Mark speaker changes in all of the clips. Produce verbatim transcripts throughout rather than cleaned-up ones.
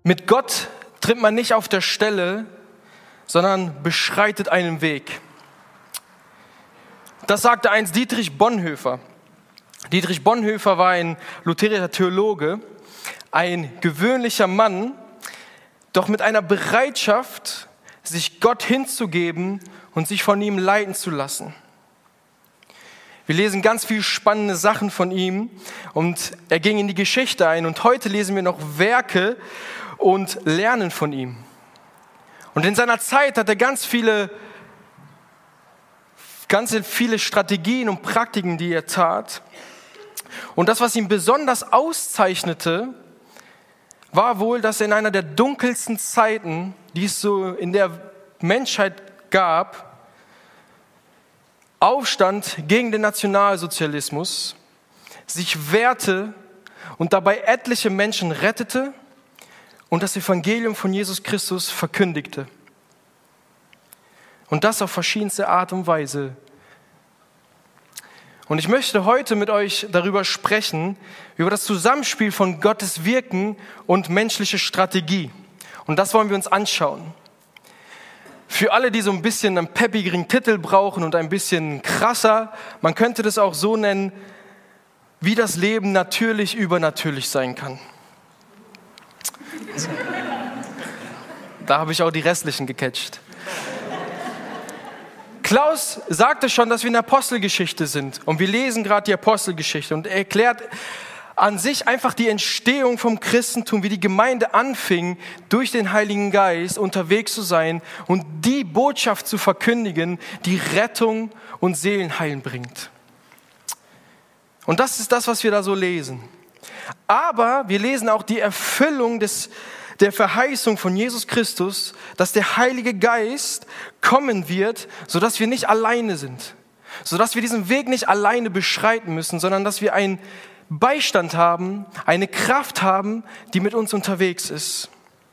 Speaker 1: Mit Gott tritt man nicht auf der Stelle, sondern beschreitet einen Weg. Das sagte einst Dietrich Bonhoeffer. Dietrich Bonhoeffer war ein lutherischer Theologe, ein gewöhnlicher Mann, doch mit einer Bereitschaft, sich Gott hinzugeben und sich von ihm leiten zu lassen. Wir lesen ganz viele spannende Sachen von ihm und er ging in die Geschichte ein und heute lesen wir noch Werke und lernen von ihm. Und in seiner Zeit hat er ganz viele, ganz viele Strategien und Praktiken, die er tat. Und das, was ihn besonders auszeichnete, war wohl, dass er in einer der dunkelsten Zeiten, die es so in der Menschheit gab, aufstand gegen den Nationalsozialismus, sich wehrte und dabei etliche Menschen rettete und das Evangelium von Jesus Christus verkündigte. Und das auf verschiedenste Art und Weise. Und ich möchte heute mit euch darüber sprechen, über das Zusammenspiel von Gottes Wirken und menschliche Strategie. Und das wollen wir uns anschauen. Für alle, die so ein bisschen einen peppigeren Titel brauchen und ein bisschen krasser, man könnte das auch so nennen, wie das Leben natürlich übernatürlich sein kann. Da habe ich auch die restlichen gecatcht. Klaus sagte schon, dass wir in der Apostelgeschichte sind und wir lesen gerade die Apostelgeschichte und er erklärt an sich einfach die Entstehung vom Christentum, wie die Gemeinde anfing, durch den Heiligen Geist unterwegs zu sein und die Botschaft zu verkündigen, die Rettung und Seelenheil bringt. Und das ist das, was wir da so lesen. Aber wir lesen auch die Erfüllung des, der Verheißung von Jesus Christus, dass der Heilige Geist kommen wird, sodass wir nicht alleine sind. Sodass wir diesen Weg nicht alleine beschreiten müssen, sondern dass wir einen Beistand haben, eine Kraft haben, die mit uns unterwegs ist.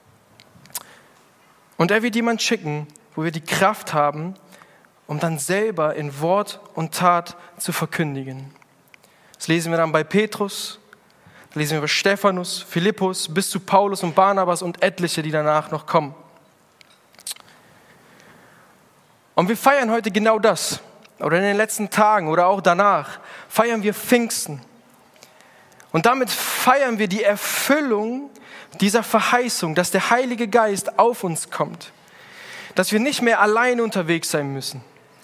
Speaker 1: Und er wird jemand schicken, wo wir die Kraft haben, um dann selber in Wort und Tat zu verkündigen. Das lesen wir dann bei Petrus, da lesen wir bei Stephanus, Philippus, bis zu Paulus und Barnabas und etliche, die danach noch kommen. Und wir feiern heute genau das. Oder in den letzten Tagen oder auch danach feiern wir Pfingsten. Und damit feiern wir die Erfüllung dieser Verheißung, dass der Heilige Geist auf uns kommt. Dass wir nicht mehr alleine unterwegs sein müssen.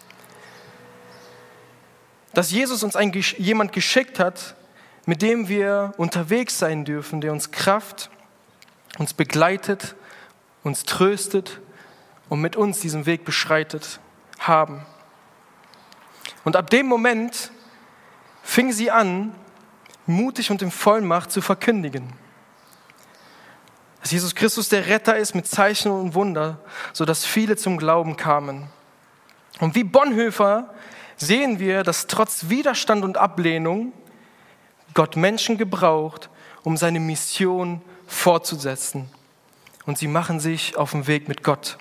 Speaker 1: Dass Jesus uns ein, jemand geschickt hat, mit dem wir unterwegs sein dürfen, der uns Kraft, uns begleitet, uns tröstet und mit uns diesen Weg beschreitet haben. Und ab dem Moment fing sie an, mutig und in Vollmacht zu verkündigen. Dass Jesus Christus der Retter ist mit Zeichen und Wunder, sodass viele zum Glauben kamen. Und wie Bonhoeffer sehen wir, dass trotz Widerstand und Ablehnung Gott Menschen gebraucht, um seine Mission fortzusetzen. Und sie machen sich auf den Weg mit Gott.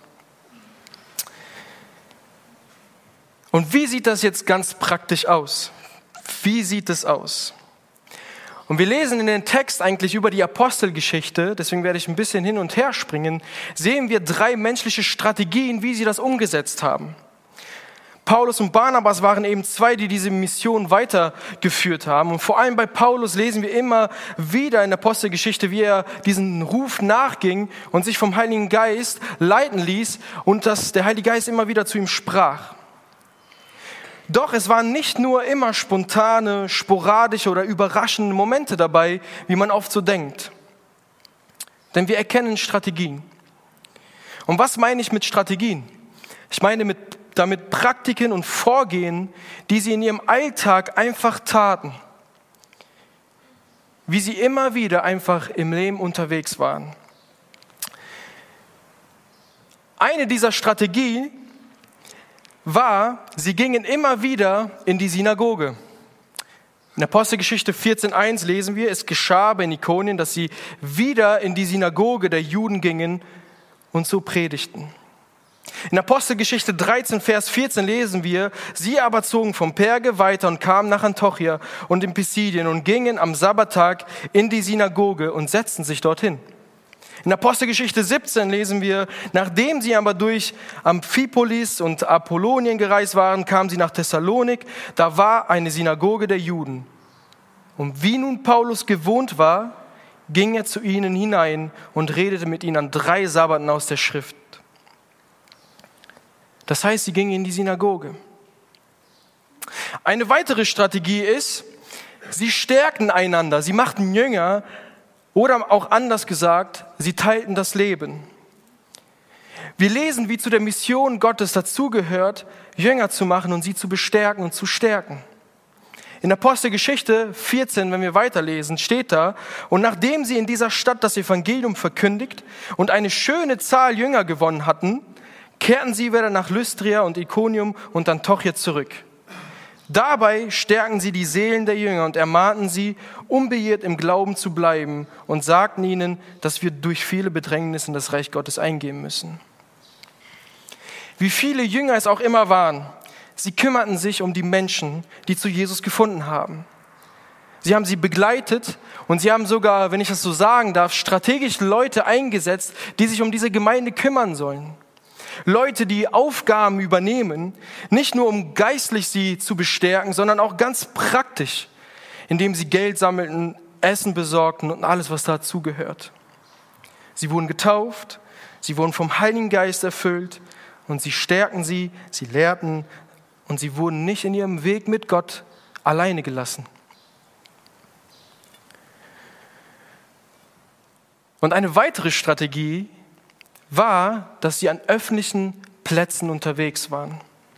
Speaker 1: Und wie sieht das jetzt ganz praktisch aus? Wie sieht es aus? Und wir lesen in den Text eigentlich über die Apostelgeschichte, deswegen werde ich ein bisschen hin und her springen, sehen wir drei menschliche Strategien, wie sie das umgesetzt haben. Paulus und Barnabas waren eben zwei, die diese Mission weitergeführt haben. Und vor allem bei Paulus lesen wir immer wieder in der Apostelgeschichte, wie er diesen Ruf nachging und sich vom Heiligen Geist leiten ließ und dass der Heilige Geist immer wieder zu ihm sprach. Doch es waren nicht nur immer spontane, sporadische oder überraschende Momente dabei, wie man oft so denkt. Denn wir erkennen Strategien. Und was meine ich mit Strategien? Ich meine mit, damit Praktiken und Vorgehen, die sie in ihrem Alltag einfach taten. Wie sie immer wieder einfach im Leben unterwegs waren. Eine dieser Strategien war, sie gingen immer wieder in die Synagoge. In Apostelgeschichte vierzehn eins lesen wir, es geschah in Ikonien, dass sie wieder in die Synagoge der Juden gingen und so predigten. In Apostelgeschichte dreizehn, Vers vierzehn lesen wir, sie aber zogen vom Perge weiter und kamen nach Antiochia und in Pisidien und gingen am Sabbattag in die Synagoge und setzten sich dorthin. In Apostelgeschichte siebzehn lesen wir, nachdem sie aber durch Amphipolis und Apollonien gereist waren, kamen sie nach Thessalonik. Da war eine Synagoge der Juden. Und wie nun Paulus gewohnt war, ging er zu ihnen hinein und redete mit ihnen an drei Sabbaten aus der Schrift. Das heißt, sie gingen in die Synagoge. Eine weitere Strategie ist, sie stärkten einander, sie machten Jünger oder auch anders gesagt, sie teilten das Leben. Wir lesen, wie zu der Mission Gottes dazugehört, Jünger zu machen und sie zu bestärken und zu stärken. In Apostelgeschichte vierzehn, wenn wir weiterlesen, steht da, und nachdem sie in dieser Stadt das Evangelium verkündigt und eine schöne Zahl Jünger gewonnen hatten, kehrten sie wieder nach Lystria und Ikonium und Antiochia zurück. Dabei stärken sie die Seelen der Jünger und ermahnten sie, unbeirrt im Glauben zu bleiben und sagten ihnen, dass wir durch viele Bedrängnisse in das Reich Gottes eingehen müssen. Wie viele Jünger es auch immer waren, sie kümmerten sich um die Menschen, die zu Jesus gefunden haben. Sie haben sie begleitet und sie haben sogar, wenn ich das so sagen darf, strategisch Leute eingesetzt, die sich um diese Gemeinde kümmern sollen. Leute, die Aufgaben übernehmen, nicht nur um geistlich sie zu bestärken, sondern auch ganz praktisch, indem sie Geld sammelten, Essen besorgten und alles, was dazugehört. Sie wurden getauft, sie wurden vom Heiligen Geist erfüllt und sie stärkten sie, sie lehrten und sie wurden nicht in ihrem Weg mit Gott alleine gelassen. Und eine weitere Strategie war, dass sie an öffentlichen Plätzen unterwegs waren.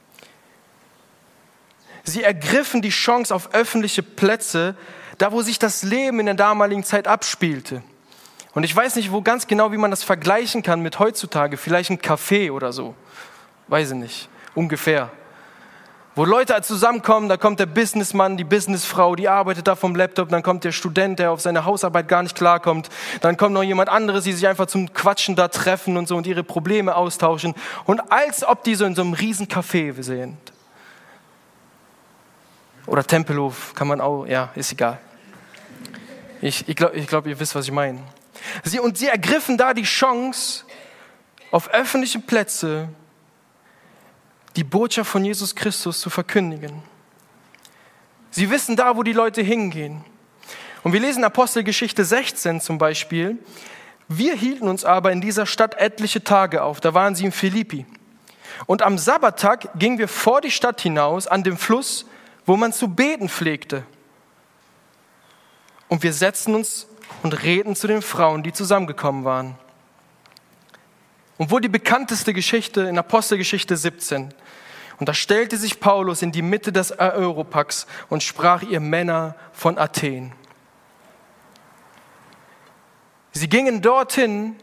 Speaker 1: Sie ergriffen die Chance auf öffentliche Plätze, da wo sich das Leben in der damaligen Zeit abspielte. Und ich weiß nicht, wo ganz genau, wie man das vergleichen kann mit heutzutage, vielleicht ein Café oder so, weiß ich nicht, ungefähr. Wo Leute zusammenkommen, da kommt der Businessmann, die Businessfrau, die arbeitet da vom Laptop, dann kommt der Student, der auf seine Hausarbeit gar nicht klarkommt, dann kommt noch jemand anderes, die sich einfach zum Quatschen da treffen und so und ihre Probleme austauschen und als ob die so in so einem riesen Café sind. Oder Tempelhof kann man auch, ja, ist egal. Ich, ich glaube, ich glaub, ihr wisst, was ich meine. Sie, und sie ergriffen da die Chance, auf öffentlichen Plätzen die Botschaft von Jesus Christus zu verkündigen. Sie wissen da, wo die Leute hingehen. Und wir lesen Apostelgeschichte sechzehn zum Beispiel. Wir hielten uns aber in dieser Stadt etliche Tage auf. Da waren sie in Philippi. Und am Sabbattag gingen wir vor die Stadt hinaus an dem Fluss, wo man zu beten pflegte. Und wir setzten uns und redeten zu den Frauen, die zusammengekommen waren. Und wohl die bekannteste Geschichte in Apostelgeschichte siebzehn. Und da stellte sich Paulus in die Mitte des Areopags und sprach: ihr Männer von Athen. Sie gingen dorthin,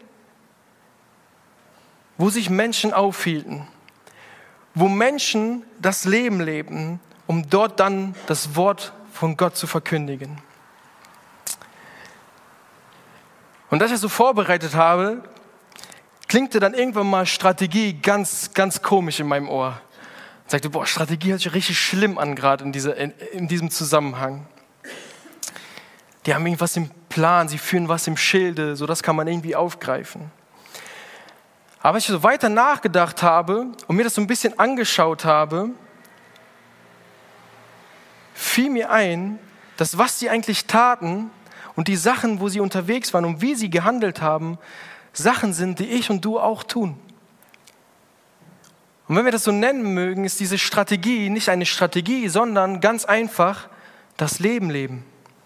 Speaker 1: wo sich Menschen aufhielten, wo Menschen das Leben lebten, um dort dann das Wort von Gott zu verkündigen. Und als ich das so vorbereitet habe, klingte dann irgendwann mal Strategie ganz, ganz komisch in meinem Ohr. Ich sagte, boah, Strategie hört sich richtig schlimm an, gerade in, diese, in, in diesem Zusammenhang. Die haben irgendwas im Plan, sie führen was im Schilde, so das kann man irgendwie aufgreifen. Aber als ich so weiter nachgedacht habe und mir das so ein bisschen angeschaut habe, fiel mir ein, dass was sie eigentlich taten und die Sachen, wo sie unterwegs waren und wie sie gehandelt haben, Sachen sind, die ich und du auch tun. Und wenn wir das so nennen mögen, ist diese Strategie nicht eine Strategie, sondern ganz einfach das Leben leben.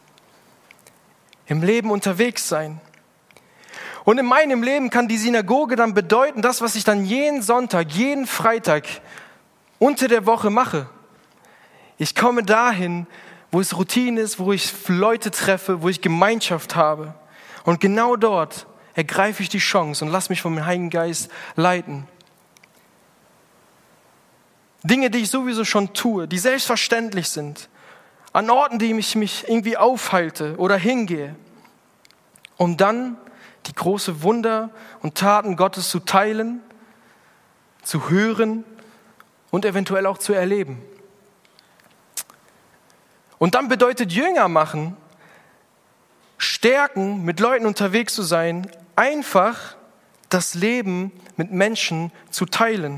Speaker 1: Im Leben unterwegs sein. Und in meinem Leben kann die Synagoge dann bedeuten, das, was ich dann jeden Sonntag, jeden Freitag unter der Woche mache. Ich komme dahin, wo es Routine ist, wo ich Leute treffe, wo ich Gemeinschaft habe. Und genau dort ergreife ich die Chance und lass mich vom Heiligen Geist leiten. Dinge, die ich sowieso schon tue, die selbstverständlich sind, an Orten, die ich mich irgendwie aufhalte oder hingehe, um dann die großen Wunder und Taten Gottes zu teilen, zu hören und eventuell auch zu erleben. Und dann bedeutet Jünger machen, stärken, mit Leuten unterwegs zu sein, einfach das Leben mit Menschen zu teilen.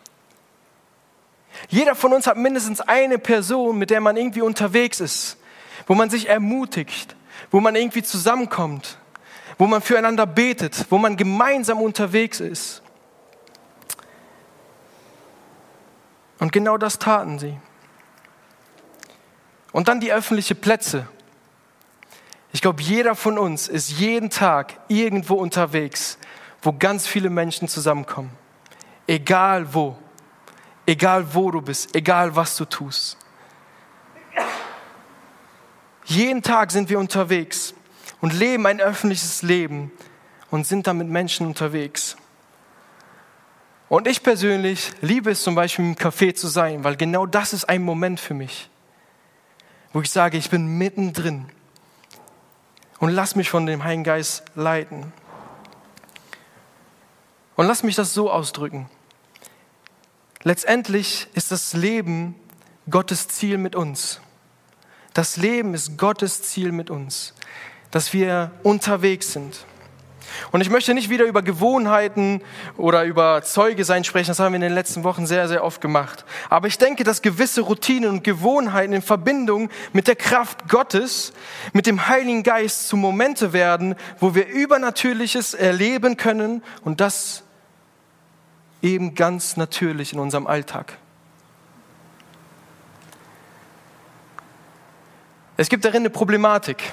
Speaker 1: Jeder von uns hat mindestens eine Person, mit der man irgendwie unterwegs ist, wo man sich ermutigt, wo man irgendwie zusammenkommt, wo man füreinander betet, wo man gemeinsam unterwegs ist. Und genau das taten sie. Und dann die öffentlichen Plätze. Ich glaube, jeder von uns ist jeden Tag irgendwo unterwegs, wo ganz viele Menschen zusammenkommen. Egal wo. Egal wo du bist, egal was du tust. Jeden Tag sind wir unterwegs und leben ein öffentliches Leben und sind dann mit Menschen unterwegs. Und ich persönlich liebe es zum Beispiel im Café zu sein, weil genau das ist ein Moment für mich, wo ich sage, ich bin mittendrin und lass mich von dem Heiligen Geist leiten. Und lass mich das so ausdrücken. Letztendlich ist das Leben Gottes Ziel mit uns. Das Leben ist Gottes Ziel mit uns, dass wir unterwegs sind. Und ich möchte nicht wieder über Gewohnheiten oder über Zeuge sein sprechen, das haben wir in den letzten Wochen sehr, sehr oft gemacht. Aber ich denke, dass gewisse Routinen und Gewohnheiten in Verbindung mit der Kraft Gottes, mit dem Heiligen Geist zu Momente werden, wo wir Übernatürliches erleben können und das eben ganz natürlich in unserem Alltag. Es gibt darin eine Problematik.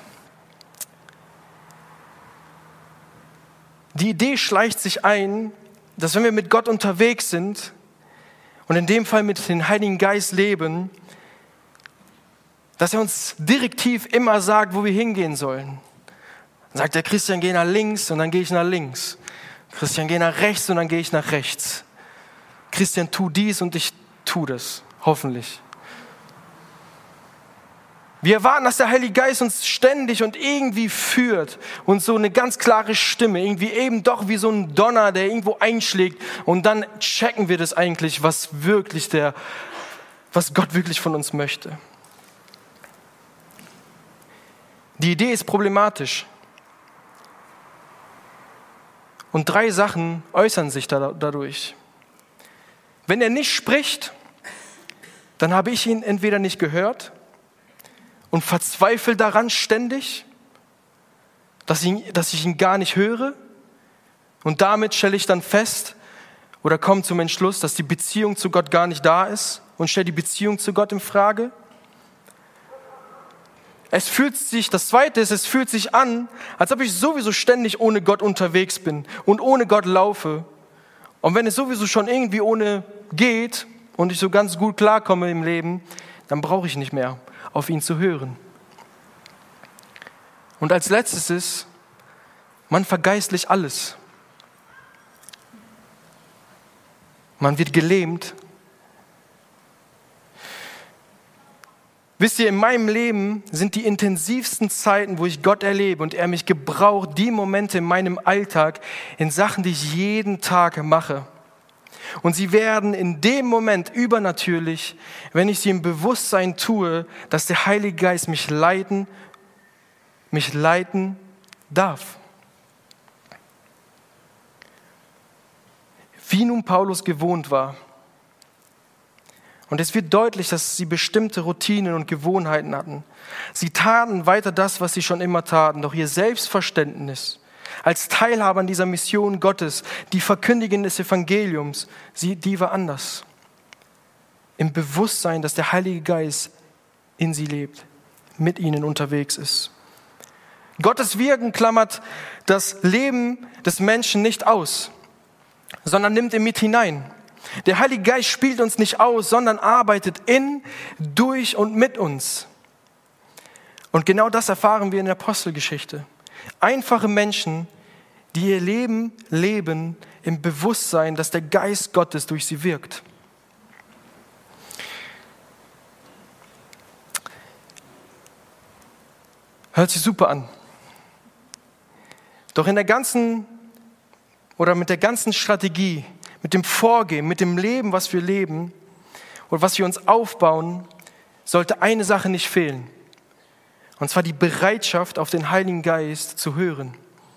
Speaker 1: Die Idee schleicht sich ein, dass wenn wir mit Gott unterwegs sind und in dem Fall mit dem Heiligen Geist leben, dass er uns direktiv immer sagt, wo wir hingehen sollen. Dann sagt der Christian, geh nach links und dann gehe ich nach links. Christian, geh nach rechts und dann gehe ich nach rechts. Christian, tu dies und ich tu das, hoffentlich. Wir erwarten, dass der Heilige Geist uns ständig und irgendwie führt und so eine ganz klare Stimme, irgendwie eben doch wie so ein Donner, der irgendwo einschlägt und dann checken wir das eigentlich, was wirklich der, was Gott wirklich von uns möchte. Die Idee ist problematisch. Und drei Sachen äußern sich dadurch. Wenn er nicht spricht, dann habe ich ihn entweder nicht gehört und verzweifle daran ständig, dass ich, ihn, dass ich ihn gar nicht höre. Und damit stelle ich dann fest oder komme zum Entschluss, dass die Beziehung zu Gott gar nicht da ist und stelle die Beziehung zu Gott in Frage. Es fühlt sich, das Zweite ist, es fühlt sich an, als ob ich sowieso ständig ohne Gott unterwegs bin und ohne Gott laufe. Und wenn es sowieso schon irgendwie ohne geht und ich so ganz gut klarkomme im Leben, dann brauche ich nicht mehr auf ihn zu hören. Und als letztes ist, man vergeistlicht alles. Man wird gelähmt. Wisst ihr, in meinem Leben sind die intensivsten Zeiten, wo ich Gott erlebe und er mich gebraucht, die Momente in meinem Alltag, in Sachen, die ich jeden Tag mache. Und sie werden in dem Moment übernatürlich, wenn ich sie im Bewusstsein tue, dass der Heilige Geist mich leiten, mich leiten darf. Wie nun Paulus gewohnt war. Und es wird deutlich, dass sie bestimmte Routinen und Gewohnheiten hatten. Sie taten weiter das, was sie schon immer taten, doch ihr Selbstverständnis als Teilhaber an dieser Mission Gottes, die Verkündigung des Evangeliums, sie, die war anders. Im Bewusstsein, dass der Heilige Geist in sie lebt, mit ihnen unterwegs ist. Gottes Wirken klammert das Leben des Menschen nicht aus, sondern nimmt ihn mit hinein. Der Heilige Geist spielt uns nicht aus, sondern arbeitet in, durch und mit uns. Und genau das erfahren wir in der Apostelgeschichte. Einfache Menschen, die ihr Leben leben im Bewusstsein, dass der Geist Gottes durch sie wirkt. Hört sich super an. Doch in der ganzen, oder mit der ganzen Strategie, mit dem Vorgehen, mit dem Leben, was wir leben und was wir uns aufbauen, sollte eine Sache nicht fehlen. Und zwar die Bereitschaft, auf den Heiligen Geist zu hören.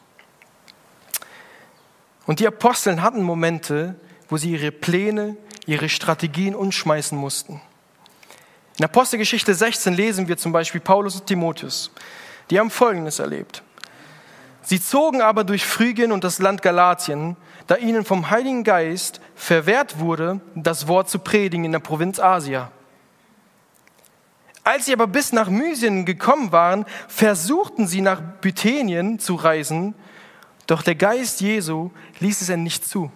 Speaker 1: Und die Aposteln hatten Momente, wo sie ihre Pläne, ihre Strategien umschmeißen mussten. In Apostelgeschichte sechzehn lesen wir zum Beispiel Paulus und Timotheus. Die haben Folgendes erlebt. Sie zogen aber durch Phrygien und das Land Galatien, da ihnen vom Heiligen Geist verwehrt wurde, das Wort zu predigen in der Provinz Asia. Als sie aber bis nach Mysien gekommen waren, versuchten sie nach Bithynien zu reisen, doch der Geist Jesu ließ es ihnen nicht zu.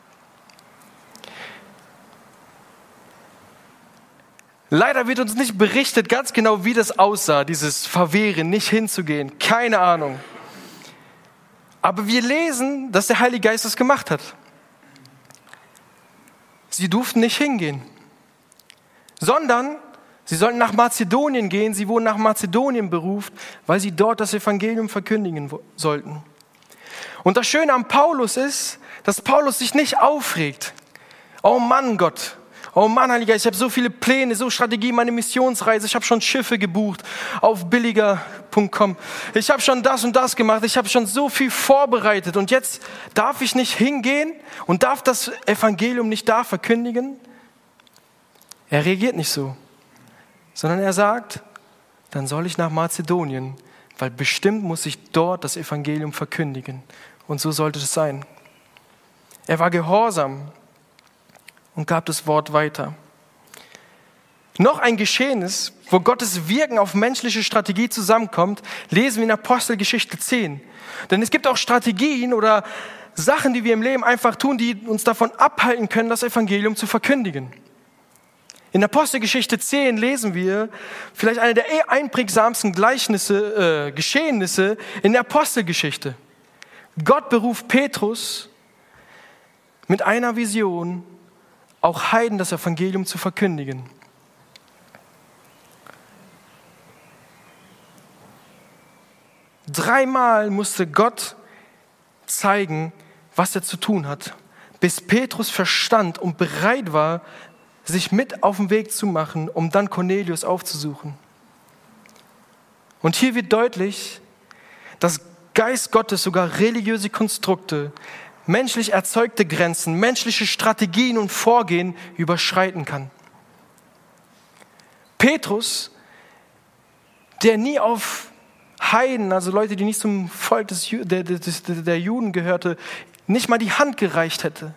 Speaker 1: Leider wird uns nicht berichtet ganz genau, wie das aussah, dieses Verwehren, nicht hinzugehen. Keine Ahnung. Aber wir lesen, dass der Heilige Geist das gemacht hat. Sie durften nicht hingehen, sondern sie sollten nach Mazedonien gehen. Sie wurden nach Mazedonien berufen, weil sie dort das Evangelium verkündigen sollten. Und das Schöne am Paulus ist, dass Paulus sich nicht aufregt. Oh Mann, Gott. Oh Mann, Heiliger Geist, ich habe so viele Pläne, so Strategien, meine Missionsreise. Ich habe schon Schiffe gebucht auf billiger punkt com. Ich habe schon das und das gemacht. Ich habe schon so viel vorbereitet. Und jetzt darf ich nicht hingehen und darf das Evangelium nicht da verkündigen? Er reagiert nicht so, sondern er sagt, dann soll ich nach Mazedonien, weil bestimmt muss ich dort das Evangelium verkündigen. Und so sollte es sein. Er war gehorsam und gab das Wort weiter. Noch ein Geschehnis, wo Gottes Wirken auf menschliche Strategie zusammenkommt, lesen wir in Apostelgeschichte zehn. Denn es gibt auch Strategien oder Sachen, die wir im Leben einfach tun, die uns davon abhalten können, das Evangelium zu verkündigen. In Apostelgeschichte zehn lesen wir vielleicht eine der einprägsamsten Gleichnisse, äh, Geschehnisse in der Apostelgeschichte. Gott beruft Petrus mit einer Vision, auch Heiden das Evangelium zu verkündigen. Dreimal musste Gott zeigen, was er zu tun hat, bis Petrus verstand und bereit war, sich mit auf den Weg zu machen, um dann Cornelius aufzusuchen. Und hier wird deutlich, dass Geist Gottes sogar religiöse Konstrukte, menschlich erzeugte Grenzen, menschliche Strategien und Vorgehen überschreiten kann. Petrus, der nie auf Heiden, also Leute, die nicht zum Volk des, der, des, der Juden gehörte, nicht mal die Hand gereicht hätte,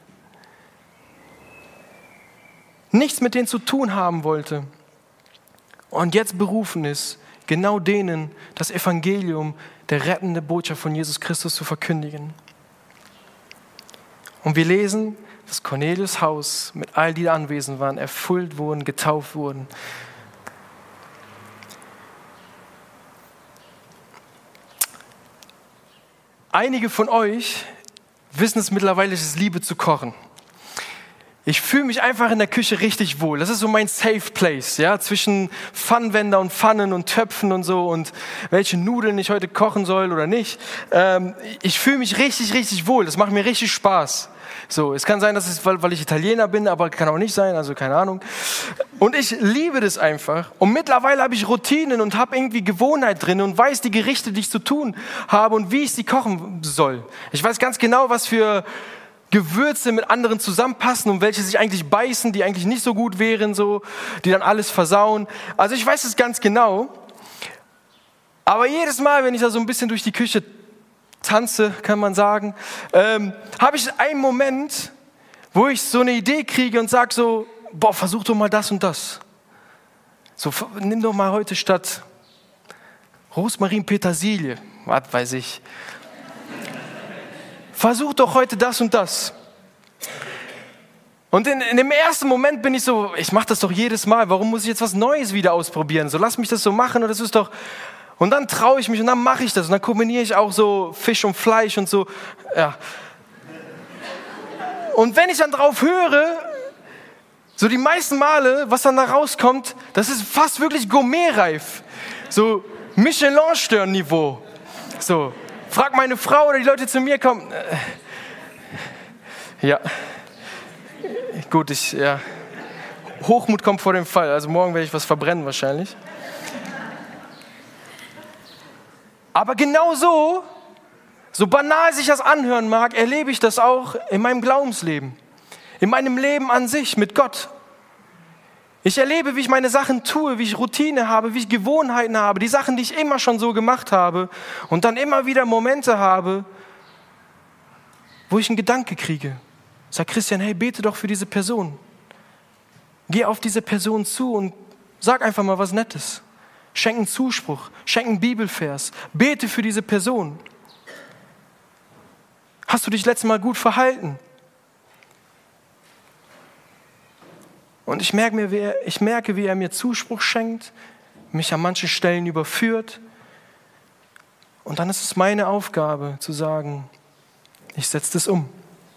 Speaker 1: nichts mit denen zu tun haben wollte und jetzt berufen ist, genau denen das Evangelium, der rettende Botschaft von Jesus Christus zu verkündigen. Und wir lesen, dass Cornelius' Haus mit all die, die anwesend waren, erfüllt wurden, getauft wurden. Einige von euch wissen es mittlerweile, es ist Liebe zu kochen. Ich fühle mich einfach in der Küche richtig wohl. Das ist so mein Safe Place, ja, zwischen Pfannenwender und Pfannen und Töpfen und so und welche Nudeln ich heute kochen soll oder nicht. Ähm, ich fühle mich richtig, richtig wohl. Das macht mir richtig Spaß. So, es kann sein, dass es, weil, weil ich Italiener bin, aber kann auch nicht sein, also keine Ahnung. Und ich liebe das einfach. Und mittlerweile habe ich Routinen und habe irgendwie Gewohnheit drin und weiß die Gerichte, die ich zu tun habe und wie ich sie kochen soll. Ich weiß ganz genau, was für Gewürze mit anderen zusammenpassen und welche sich eigentlich beißen, die eigentlich nicht so gut wären, so, die dann alles versauen. Also ich weiß es ganz genau. Aber jedes Mal, wenn ich da so ein bisschen durch die Küche tanze, kann man sagen, ähm, habe ich einen Moment, wo ich so eine Idee kriege und sage so, boah, versuch doch mal das und das. So, nimm doch mal heute statt Rosmarin Petersilie, was weiß ich. Versuch doch heute das und das. Und in, in dem ersten Moment bin ich so, ich mache das doch jedes Mal, warum muss ich jetzt was Neues wieder ausprobieren? So, lass mich das so machen und das ist doch... Und dann traue ich mich und dann mache ich das und dann kombiniere ich auch so Fisch und Fleisch und so. Ja. Und wenn ich dann drauf höre, so die meisten Male, was dann da rauskommt, das ist fast wirklich gourmetreif. So Michelin-Stern-Niveau. So, frag meine Frau oder die Leute zu mir kommen. Ja. Gut, ich, ja. Hochmut kommt vor dem Fall. Also morgen werde ich was verbrennen wahrscheinlich. Aber genau so, so banal sich das anhören mag, erlebe ich das auch in meinem Glaubensleben, in meinem Leben an sich mit Gott. Ich erlebe, wie ich meine Sachen tue, wie ich Routine habe, wie ich Gewohnheiten habe, die Sachen, die ich immer schon so gemacht habe und dann immer wieder Momente habe, wo ich einen Gedanke kriege. Sag Christian, hey, bete doch für diese Person. Geh auf diese Person zu und sag einfach mal was Nettes. Schenk einen Zuspruch, schenk einen Bibelvers, bete für diese Person. Hast du dich letztes Mal gut verhalten? Und ich merke, mir, wie er, ich merke, wie er mir Zuspruch schenkt, mich an manchen Stellen überführt. Und dann ist es meine Aufgabe zu sagen, ich setze das um.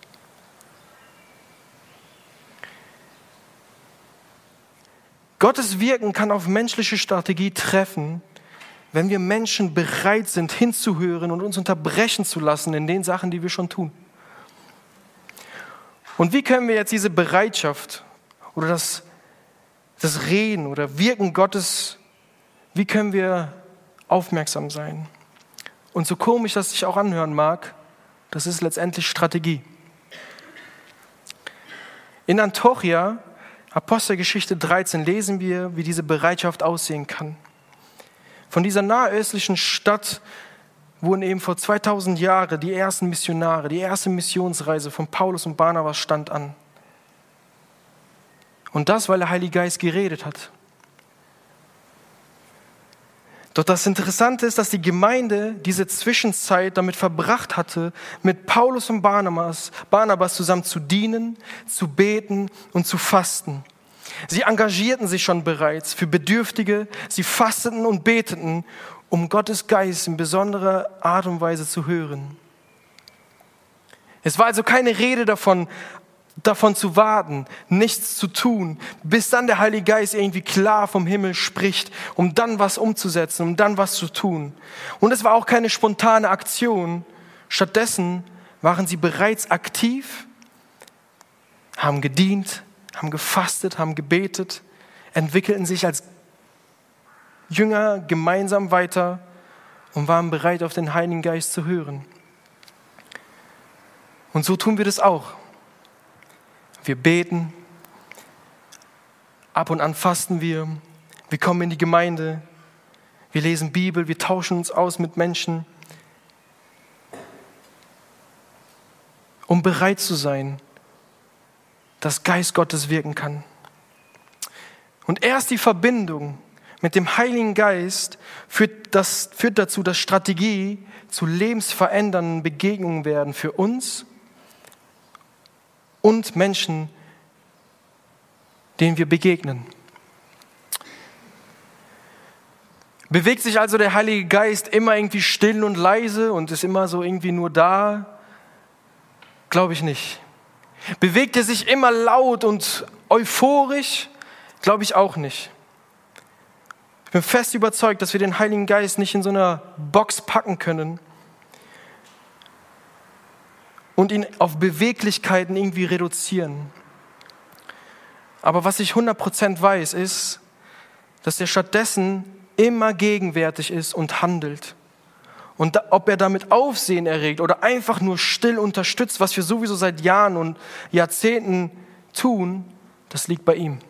Speaker 1: Gottes Wirken kann auf menschliche Strategie treffen, wenn wir Menschen bereit sind, hinzuhören und uns unterbrechen zu lassen in den Sachen, die wir schon tun. Und wie können wir jetzt diese Bereitschaft oder das, das Reden oder Wirken Gottes, wie können wir aufmerksam sein? Und so komisch das sich auch anhören mag, das ist letztendlich Strategie. In Antiochia, Apostelgeschichte dreizehn, lesen wir, wie diese Bereitschaft aussehen kann. Von dieser nahöstlichen Stadt wurden eben vor zweitausend Jahren die ersten Missionare, die erste Missionsreise von Paulus und Barnabas stand an. Und das, weil der Heilige Geist geredet hat. Doch das Interessante ist, dass die Gemeinde diese Zwischenzeit damit verbracht hatte, mit Paulus und Barnabas, Barnabas zusammen zu dienen, zu beten und zu fasten. Sie engagierten sich schon bereits für Bedürftige, sie fasteten und beteten, um Gottes Geist in besonderer Art und Weise zu hören. Es war also keine Rede davon, davon zu warten, nichts zu tun, bis dann der Heilige Geist irgendwie klar vom Himmel spricht, um dann was umzusetzen, um dann was zu tun. Und es war auch keine spontane Aktion. Stattdessen waren sie bereits aktiv, haben gedient, haben gefastet, haben gebetet, entwickelten sich als Jünger gemeinsam weiter und waren bereit, auf den Heiligen Geist zu hören. Und so tun wir das auch. Wir beten, ab und an fasten wir, wir kommen in die Gemeinde, wir lesen Bibel, wir tauschen uns aus mit Menschen, um bereit zu sein, dass Geist Gottes wirken kann. Und erst die Verbindung mit dem Heiligen Geist führt, das, führt dazu, dass Strategie zu lebensverändernden Begegnungen werden für uns und Menschen, denen wir begegnen. Bewegt sich also der Heilige Geist immer irgendwie still und leise und ist immer so irgendwie nur da? Glaube ich nicht. Bewegt er sich immer laut und euphorisch? Glaube ich auch nicht. Ich bin fest überzeugt, dass wir den Heiligen Geist nicht in so einer Box packen können und ihn auf Beweglichkeiten irgendwie reduzieren. Aber was ich hundert Prozent weiß, ist, dass er stattdessen immer gegenwärtig ist und handelt. Und da, ob er damit Aufsehen erregt oder einfach nur still unterstützt, was wir sowieso seit Jahren und Jahrzehnten tun, das liegt bei ihm.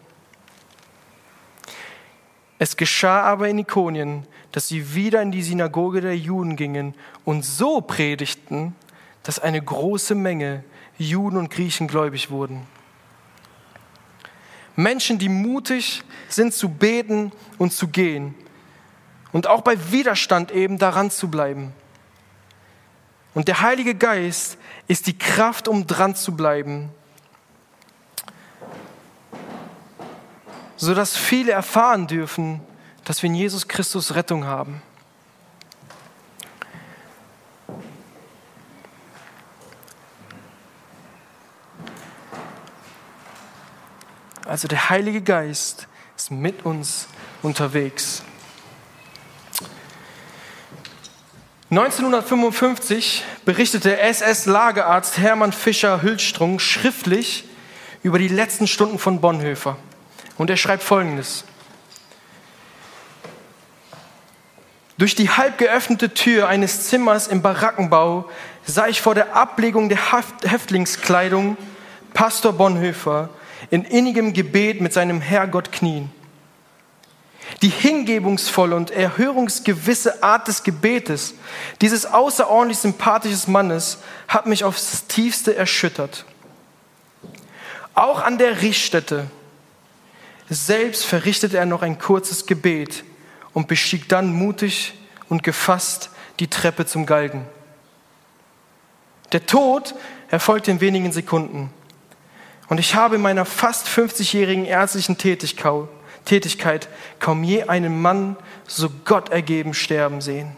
Speaker 1: Es geschah aber in Ikonien, dass sie wieder in die Synagoge der Juden gingen und so predigten, dass eine große Menge Juden und Griechen gläubig wurden. Menschen, die mutig sind zu beten und zu gehen und auch bei Widerstand eben daran zu bleiben. Und der Heilige Geist ist die Kraft, um dran zu bleiben, sodass viele erfahren dürfen, dass wir in Jesus Christus Rettung haben. Also der Heilige Geist ist mit uns unterwegs. neunzehnhundertfünfundfünfzig berichtete S S-Lagerarzt Hermann Fischer-Hülstrung schriftlich über die letzten Stunden von Bonhoeffer. Und er schreibt Folgendes: Durch die halb geöffnete Tür eines Zimmers im Barackenbau sah ich vor der Ablegung der Haft- Häftlingskleidung Pastor Bonhoeffer in innigem Gebet mit seinem Herrgott knien. Die hingebungsvolle und erhörungsgewisse Art des Gebetes dieses außerordentlich sympathischen Mannes hat mich aufs Tiefste erschüttert. Auch an der Richtstätte selbst verrichtete er noch ein kurzes Gebet und bestieg dann mutig und gefasst die Treppe zum Galgen. Der Tod erfolgte in wenigen Sekunden. Und ich habe in meiner fast fünfzigjährigen ärztlichen Tätigkeit kaum je einen Mann so Gott ergeben sterben sehen.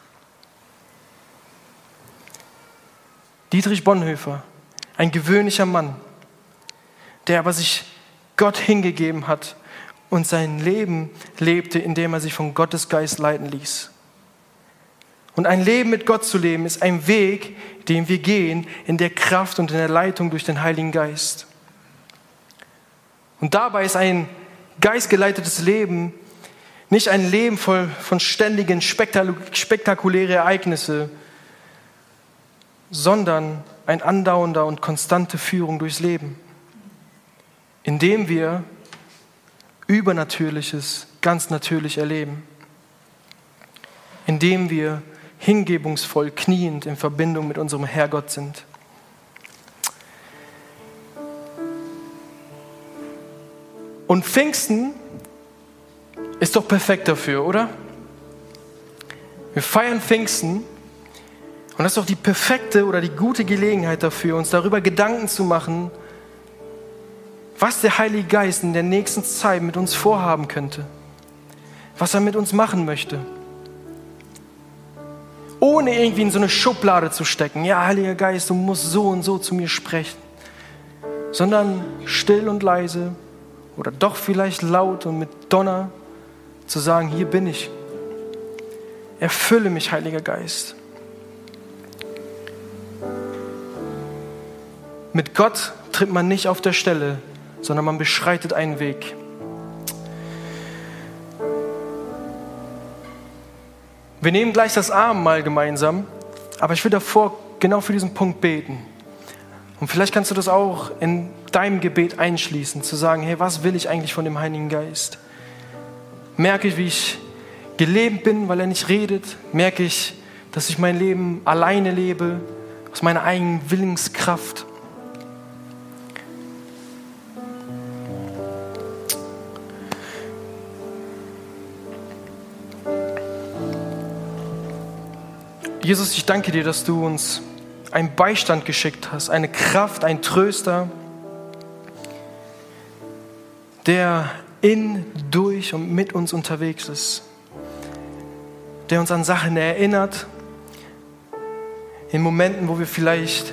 Speaker 1: Dietrich Bonhoeffer, ein gewöhnlicher Mann, der aber sich Gott hingegeben hat und sein Leben lebte, indem er sich von Gottes Geist leiten ließ. Und ein Leben mit Gott zu leben, ist ein Weg, den wir gehen in der Kraft und in der Leitung durch den Heiligen Geist. Und dabei ist ein geistgeleitetes Leben nicht ein Leben voll von ständigen spektakulären Ereignissen, sondern ein andauernder und konstante Führung durchs Leben, indem wir Übernatürliches ganz natürlich erleben, indem wir hingebungsvoll kniend in Verbindung mit unserem Herrgott sind. Und Pfingsten ist doch perfekt dafür, oder? Wir feiern Pfingsten und das ist doch die perfekte oder die gute Gelegenheit dafür, uns darüber Gedanken zu machen, was der Heilige Geist in der nächsten Zeit mit uns vorhaben könnte, was er mit uns machen möchte. Ohne irgendwie in so eine Schublade zu stecken, ja, Heiliger Geist, du musst so und so zu mir sprechen, sondern still und leise oder doch vielleicht laut und mit Donner zu sagen, hier bin ich. Erfülle mich, Heiliger Geist. Mit Gott tritt man nicht auf der Stelle, sondern man beschreitet einen Weg. Wir nehmen gleich das Abendmahl gemeinsam, aber ich will davor genau für diesen Punkt beten. Und vielleicht kannst du das auch in deinem Gebet einschließen, zu sagen, hey, was will ich eigentlich von dem Heiligen Geist? Merke ich, wie ich gelähmt bin, weil er nicht redet? Merke ich, dass ich mein Leben alleine lebe, aus meiner eigenen Willenskraft? Jesus, ich danke dir, dass du uns einen Beistand geschickt hast, eine Kraft, ein Tröster, der in, durch und mit uns unterwegs ist, der uns an Sachen erinnert, in Momenten, wo wir vielleicht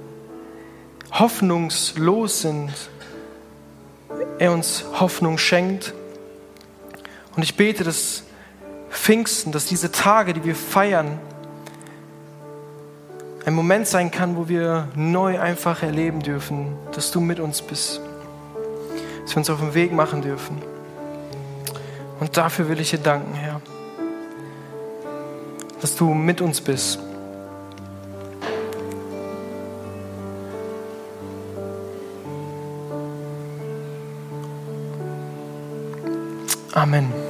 Speaker 1: hoffnungslos sind, er uns Hoffnung schenkt. Und ich bete, dass Pfingsten, dass diese Tage, die wir feiern, ein Moment sein kann, wo wir neu einfach erleben dürfen, dass du mit uns bist, dass wir uns auf den Weg machen dürfen. Und dafür will ich dir danken, Herr, dass du mit uns bist. Amen.